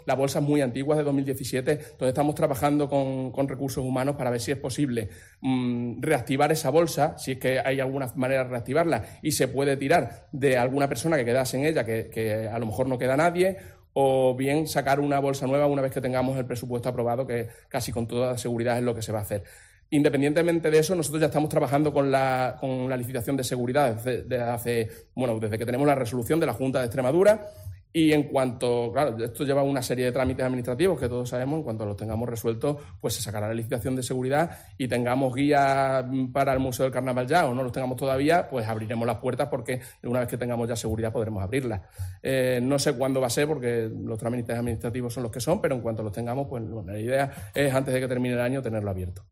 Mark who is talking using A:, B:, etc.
A: La bolsa es muy antigua, es de 2017, entonces estamos trabajando con recursos humanos para ver si es posible reactivar esa bolsa, si es que hay alguna manera de reactivarla y se puede tirar de alguna persona que quedase en ella, que a lo mejor no queda nadie, o bien sacar una bolsa nueva una vez que tengamos el presupuesto aprobado, que casi con toda seguridad es lo que se va a hacer. Independientemente de eso, nosotros ya estamos trabajando con la licitación de seguridad desde que tenemos la resolución de la Junta de Extremadura. Y en cuanto, claro, esto lleva una serie de trámites administrativos que todos sabemos, en cuanto los tengamos resueltos, pues se sacará la licitación de seguridad y tengamos guías para el Museo del Carnaval ya o no los tengamos todavía, pues abriremos las puertas porque una vez que tengamos ya seguridad podremos abrirlas. No sé cuándo va a ser porque los trámites administrativos son los que son, pero en cuanto los tengamos, pues bueno, la idea es antes de que termine el año tenerlo abierto.